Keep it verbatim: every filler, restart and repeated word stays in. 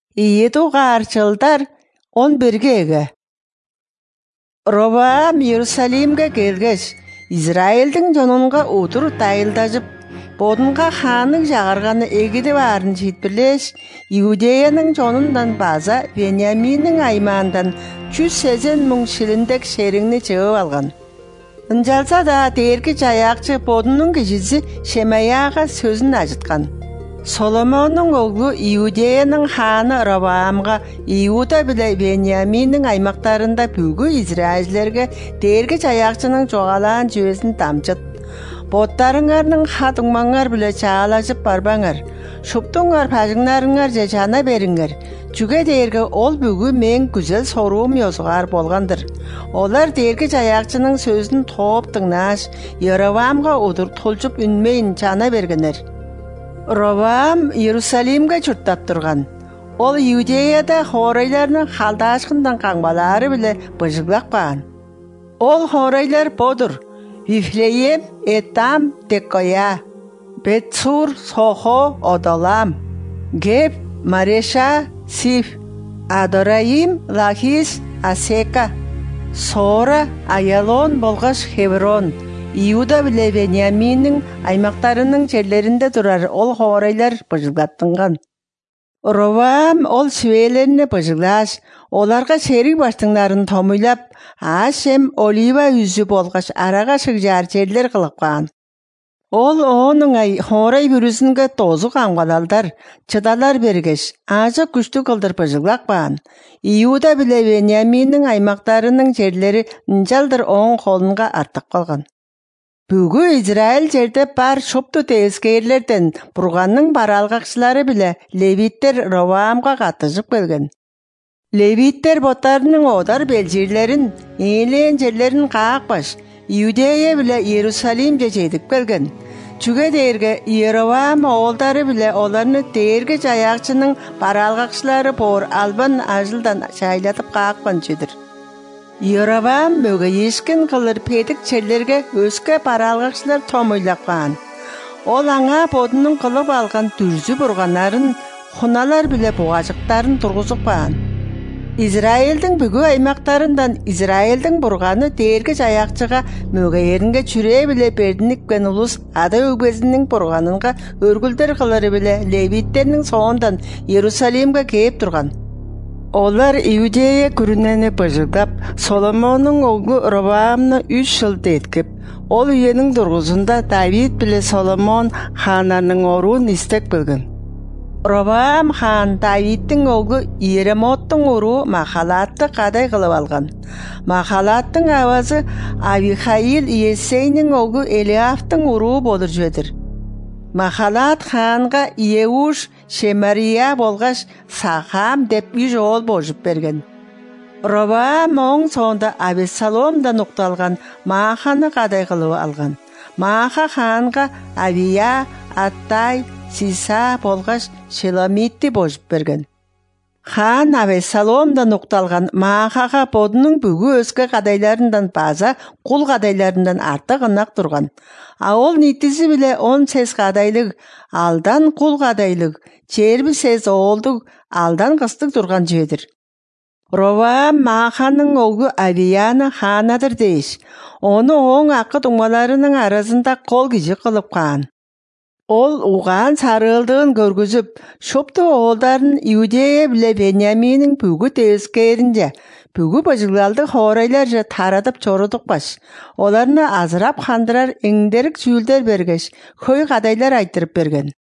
Иеду гарчылдар он бирге. Робоам Иерусалимге келгеш, Израильдің жонунга утур дайылдажып, бодунга ханык жагарганы эгиди барын жетпилеш, Иудеяның жонундан база Вениаминнің аймандан жүз сексен мың шилиндек шериңни жыгып алган. Ынжалса да дээрги жаякчы бодунун кишиси Шемаяга сөзүн ажыткан. Соломонның оğlu Иудеяның ханы Робоамга Иуда биле Вениаминнің аймактарында бүгү Израильлерге дээрги жаякчынын жогалаан жүйесин дамчыт. Боттарыңарның хатыңмаңар биле чаалашып барбаңар. Шуптуңар пажыңнарыңар же жана бериңер. Жүге дээрге ол бүгү мен güzel соруум ёзугар болгандыр. Олар дээрги жаякчынын сөзүн тооп тыңнаш, Робоамга удур тулжуп үнмейин жана бергенер. Робоам Иерусалимге чурттап турган. Ол Иудеяда хорайларның халдаашкындан каңбалары биле быжыглак баан. Ол хорайлар бодур: Вифлеем, Этам, Текоя, Бетсур, Сохо, Одолам, Геб, Мареша, Сиф, Адораим, Лахис, Асека, Сора, Аялон болгош Хеврон. Иуда биле Вениаминнің аймактарының жерлеринде турар ол хорайлар быжылгаттынган. Робоам ол сүбелерине быжыглаш, оларга шерик баштыңнарын томуйлап, Ашем олива үзү болгош арага шыгжар жерлер кылып калган. Ол онун ай хорай бүрүсүнгө тозу камгалалдар, чыдалар бергеш, ажы күчтүү кылдыр быжыглак баан. Иуда биле Вениаминнің аймактарының жерлери ынжалдыр оң колунга артып калган. Бүгү Израиль жерде бар шопту тескейлерден бурганның баралгакчылары биле левиттер Робоамга катышып келген. Левиттер боттарының одар белжирлерин, эйлен жерлерин каакпаш, Иудея биле Иерусалимге жетип келген. Жүге дээрге Робоам оолдары биле оларны дээрги жаякчынын баралгакчылары бор албан ажылдан шайлатып каакпан жедир. Робоам мөгөйешкен кылыр педик жерлерге өскө баралгакчылар томуйлаккан. Ол аңа бодунун кылып алган дүрзү бурганнарын, хуналар биле бугажыктарын тургузукпан. Израилдин бүгү аймактарынан Израилдин бурганы дээрги жаякчыга мөгөйеринге чүрээ биле бердиниккен улус ада өгбезинин бурганынга өргүлдөр кылары биле левиттердин соондан Иерусалимге кээп турган. Олар Иудея күрүнени быжыгдап, Соломонның оğlu Робоамны үч жыл деткип, ол үйенің дургузунда Давид биле Соломон ханарның оруун истек билген. Робоам хан Давидтің оğlu Иеремоттың уруу Махалатты кадай кылып алган. Махалаттың авазы Авихаил Иессейнің оğlu Элиафтың уруу болур жөдүр. Махалат ханга Иеуш, Шемария болгаш Сахам деп үч оол божуп берген. Робоам оң соонда Абессаломдан укталган Мааханы кадай кылып алган. Мааха ханга Авия, Аттай, Сиса болгаш Шеломитти божуп берген. Хан Абессаломдан укталган Маахага бодунун бүгү өзгө кадайларындан база кул кадайларындан артык ынак турган. А ол нитиси биле он сез кадайлык, алдан кул кадайлык, жыйырма сез оолдук, алдан кыстык турган жөөдүр. Робоам Мааханын оğlu Авияны ханадыр дейиш. Оны оң акы думаларынын арасында кол кижи кылып каан. Ол угаан сарылдыгын көргүзүп, шопту оолдарын Иудея биле Вениаминнің бүгү тескеринже, бүгү быжыглалды хорайлар же таратып чорудукпаш. Оларны азырап хандырар эңдерик сүүлдөр бергеш, хөй кадайлар айтырып берген.